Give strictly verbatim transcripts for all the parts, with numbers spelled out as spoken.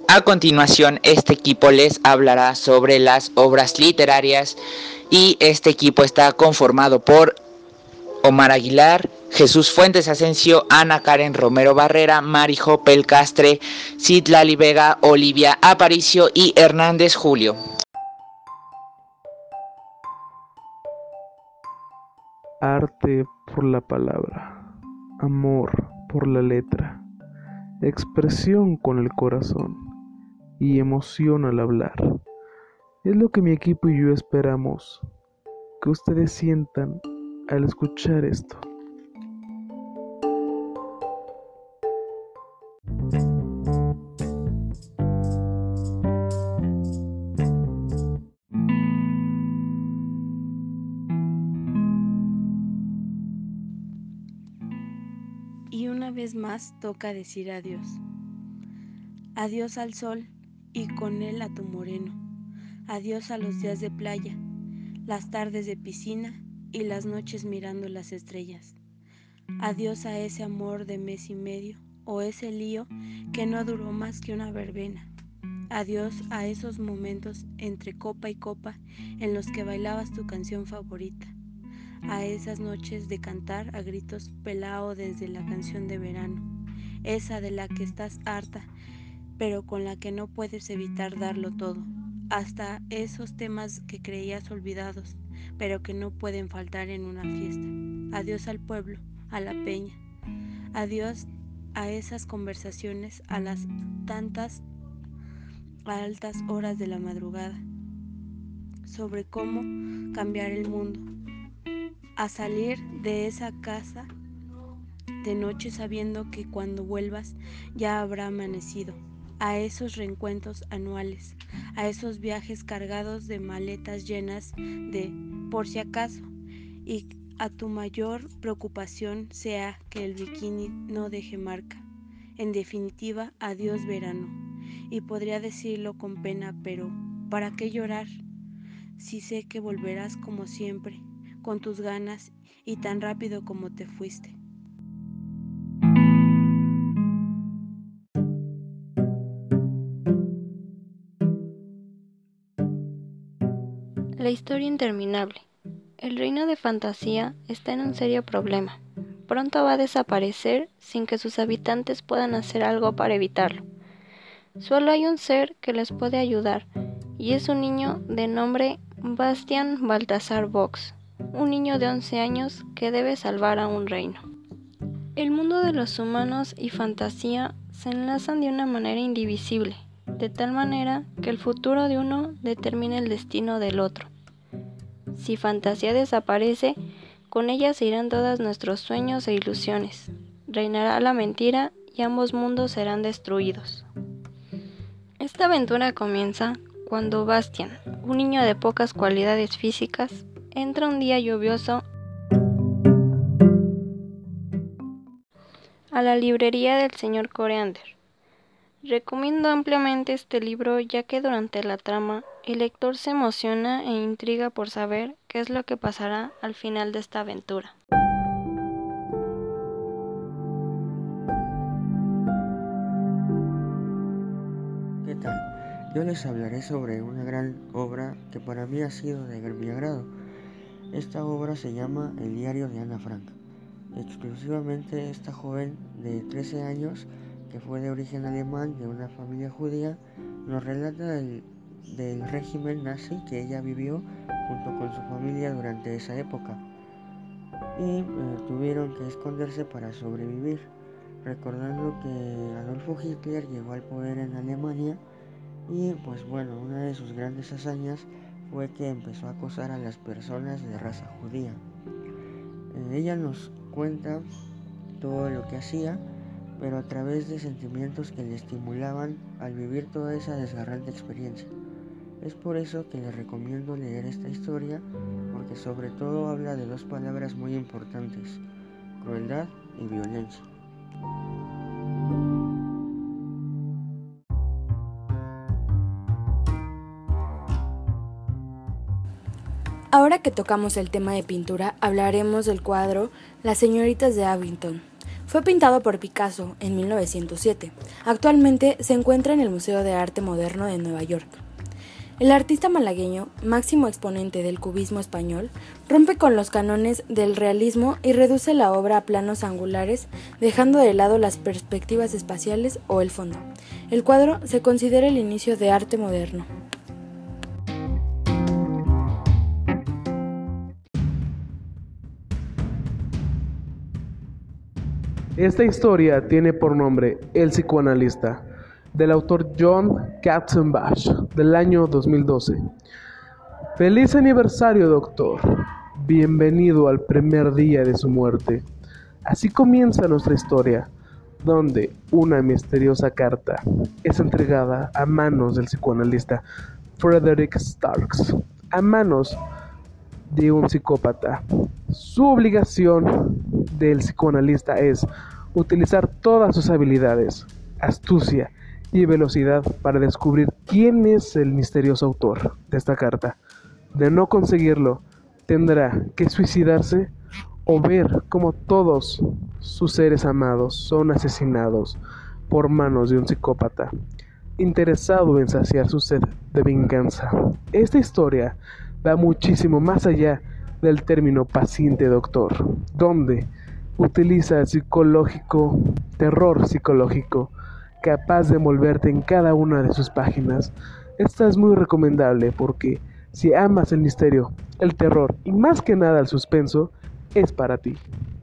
A continuación, este equipo les hablará sobre las obras literarias y este equipo está conformado por Omar Aguilar, Jesús Fuentes Asensio, Ana Karen Romero Barrera, Mari Jopel Castre, Citlali Vega, Olivia Aparicio y Hernández Julio. Arte por la palabra, amor por la letra, expresión con el corazón y emoción al hablar. Es lo que mi equipo y yo esperamos que ustedes sientan al escuchar esto. Y una vez más toca decir adiós. Adiós al sol y con él a tu moreno. Adiós a los días de playa, las tardes de piscina y las noches mirando las estrellas. Adiós a ese amor de mes y medio o ese lío que no duró más que una verbena. Adiós a esos momentos entre copa y copa en los que bailabas tu canción favorita. A esas noches de cantar a gritos pelao desde la canción de verano, esa de la que estás harta, pero con la que no puedes evitar darlo todo, hasta esos temas que creías olvidados, pero que no pueden faltar en una fiesta. Adiós al pueblo, a la peña, adiós a esas conversaciones a las tantas altas horas de la madrugada, sobre cómo cambiar el mundo. A salir de esa casa de noche sabiendo que cuando vuelvas ya habrá amanecido. A esos reencuentros anuales, a esos viajes cargados de maletas llenas de por si acaso, y a tu mayor preocupación sea que el bikini no deje marca. En definitiva, adiós verano. Y podría decirlo con pena, pero ¿para qué llorar? Si sé que volverás como siempre, con tus ganas y tan rápido como te fuiste. La historia interminable. El reino de fantasía está en un serio problema. Pronto va a desaparecer sin que sus habitantes puedan hacer algo para evitarlo. Solo hay un ser que les puede ayudar, y es un niño de nombre Bastian Baltasar Vox, un niño de once años que debe salvar a un reino. El mundo de los humanos y fantasía se enlazan de una manera indivisible, de tal manera que el futuro de uno determina el destino del otro. Si fantasía desaparece, con ella se irán todos nuestros sueños e ilusiones. Reinará la mentira y ambos mundos serán destruidos. Esta aventura comienza cuando Bastian, un niño de pocas cualidades físicas, entra un día lluvioso a la librería del señor Coreander. Recomiendo ampliamente este libro ya que durante la trama el lector se emociona e intriga por saber qué es lo que pasará al final de esta aventura. ¿Qué tal? Yo les hablaré sobre una gran obra que para mí ha sido de mi agrado. Esta obra se llama El diario de Ana Frank. Exclusivamente esta joven de trece años, que fue de origen alemán, de una familia judía, nos relata el, del régimen nazi que ella vivió junto con su familia durante esa época y eh, tuvieron que esconderse para sobrevivir, recordando que Adolfo Hitler llegó al poder en Alemania y pues bueno, una de sus grandes hazañas fue que empezó a acosar a las personas de raza judía. Eh, ella nos cuenta todo lo que hacía, pero a través de sentimientos que le estimulaban al vivir toda esa desgarrante experiencia. Es por eso que les recomiendo leer esta historia, porque sobre todo habla de dos palabras muy importantes: crueldad y violencia. Ahora que tocamos el tema de pintura, hablaremos del cuadro Las señoritas de Abington. Fue pintado por Picasso en mil novecientos siete. Actualmente se encuentra en el Museo de Arte Moderno de Nueva York. El artista malagueño, máximo exponente del cubismo español, rompe con los cánones del realismo y reduce la obra a planos angulares, dejando de lado las perspectivas espaciales o el fondo. El cuadro se considera el inicio de arte moderno. Esta historia tiene por nombre El psicoanalista, del autor John Katzenbach, del año dos mil doce. Feliz aniversario, doctor. Bienvenido al primer día de su muerte. Así comienza nuestra historia, donde una misteriosa carta es entregada a manos del psicoanalista Frederick Starks, a manos de un psicópata. Su obligación del psicoanalista es utilizar todas sus habilidades, astucia y velocidad para descubrir quién es el misterioso autor de esta carta. De no conseguirlo, tendrá que suicidarse o ver cómo todos sus seres amados son asesinados por manos de un psicópata interesado en saciar su sed de venganza. Esta historia va muchísimo más allá del término paciente doctor, donde utiliza el psicológico, terror psicológico, capaz de envolverte en cada una de sus páginas. Esta es muy recomendable porque si amas el misterio, el terror y más que nada el suspenso, es para ti.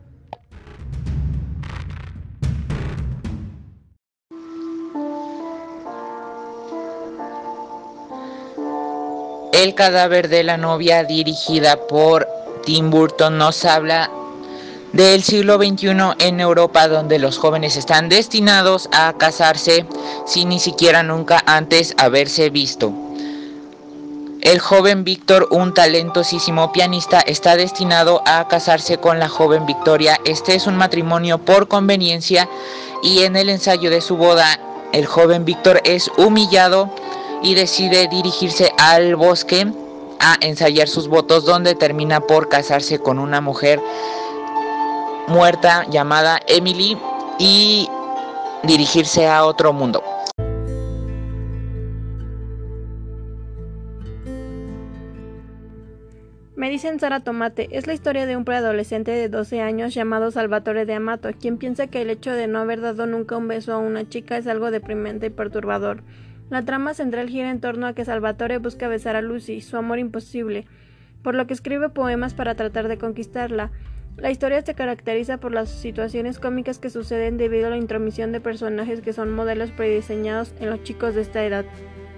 El cadáver de la novia, dirigida por Tim Burton, nos habla del siglo veintiuno en Europa, donde los jóvenes están destinados a casarse sin ni siquiera nunca antes haberse visto. El joven Víctor, un talentosísimo pianista, está destinado a casarse con la joven Victoria. Este es un matrimonio por conveniencia y en el ensayo de su boda, el joven Víctor es humillado y decide dirigirse al bosque a ensayar sus votos, donde termina por casarse con una mujer muerta llamada Emily y dirigirse a otro mundo. Me dicen Sara Tomate, es la historia de un preadolescente de doce años llamado Salvatore de Amato, quien piensa que el hecho de no haber dado nunca un beso a una chica es algo deprimente y perturbador. La trama central gira en torno a que Salvatore busca besar a Lucy, su amor imposible, por lo que escribe poemas para tratar de conquistarla. La historia se caracteriza por las situaciones cómicas que suceden debido a la intromisión de personajes que son modelos prediseñados en los chicos de esta edad.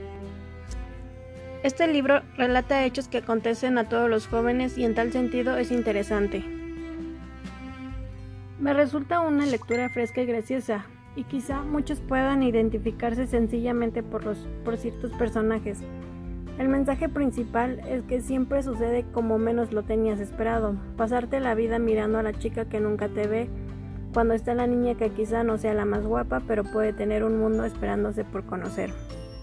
Este libro relata hechos que acontecen a todos los jóvenes y en tal sentido es interesante. Me resulta una lectura fresca y graciosa, y quizá muchos puedan identificarse sencillamente por, los, por ciertos personajes. El mensaje principal es que siempre sucede como menos lo tenías esperado. Pasarte la vida mirando a la chica que nunca te ve, cuando está la niña que quizá no sea la más guapa, pero puede tener un mundo esperándose por conocer.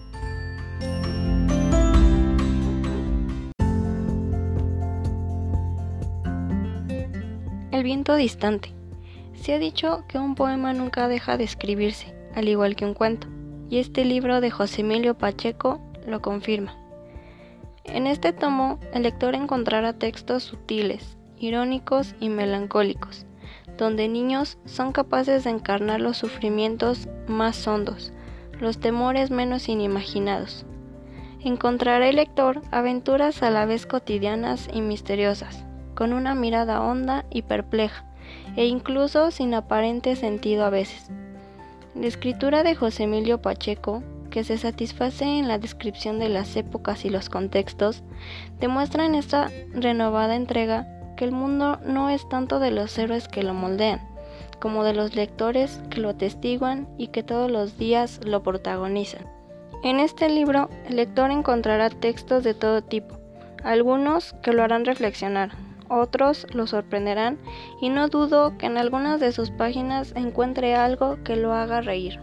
El viento distante. Se ha dicho que un poema nunca deja de escribirse, al igual que un cuento, y este libro de José Emilio Pacheco lo confirma. En este tomo, el lector encontrará textos sutiles, irónicos y melancólicos, donde niños son capaces de encarnar los sufrimientos más hondos, los temores menos inimaginados. Encontrará el lector aventuras a la vez cotidianas y misteriosas, con una mirada honda y perpleja, e incluso sin aparente sentido a veces. La escritura de José Emilio Pacheco, que se satisface en la descripción de las épocas y los contextos, demuestra en esta renovada entrega que el mundo no es tanto de los héroes que lo moldean, como de los lectores que lo atestiguan y que todos los días lo protagonizan. En este libro, el lector encontrará textos de todo tipo, algunos que lo harán reflexionar, otros lo sorprenderán y no dudo que en algunas de sus páginas encuentre algo que lo haga reír.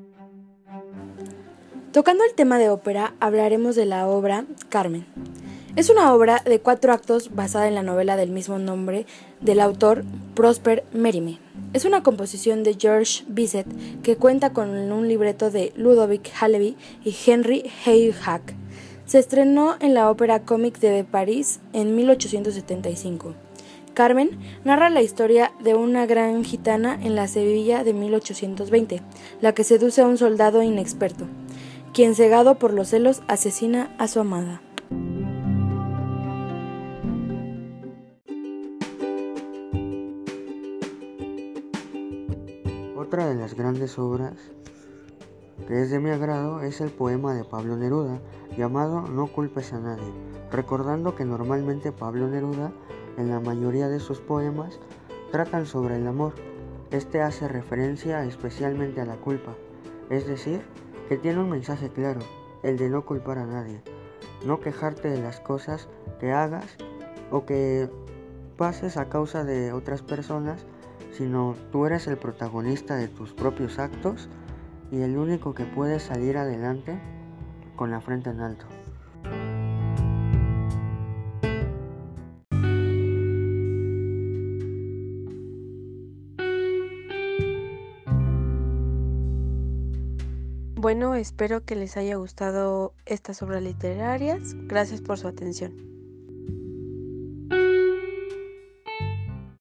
Tocando el tema de ópera, hablaremos de la obra Carmen. Es una obra de cuatro actos basada en la novela del mismo nombre del autor Prosper Mérimée. Es una composición de Georges Bizet que cuenta con un libreto de Ludovic Haleby y Henry Heihack. Se estrenó en la Ópera Comique de París en mil ochocientos setenta y cinco. Carmen narra la historia de una gran gitana en la Sevilla de mil ochocientos veinte, la que seduce a un soldado inexperto, quien cegado por los celos asesina a su amada. Otra de las grandes obras que es de mi agrado es el poema de Pablo Neruda, llamado No culpes a nadie, recordando que normalmente Pablo Neruda, en la mayoría de sus poemas, tratan sobre el amor. Este hace referencia especialmente a la culpa, es decir, que tiene un mensaje claro, el de no culpar a nadie, no quejarte de las cosas que hagas o que pases a causa de otras personas, sino tú eres el protagonista de tus propios actos y el único que puede salir adelante con la frente en alto. Bueno, espero que les haya gustado estas obras literarias. Gracias por su atención.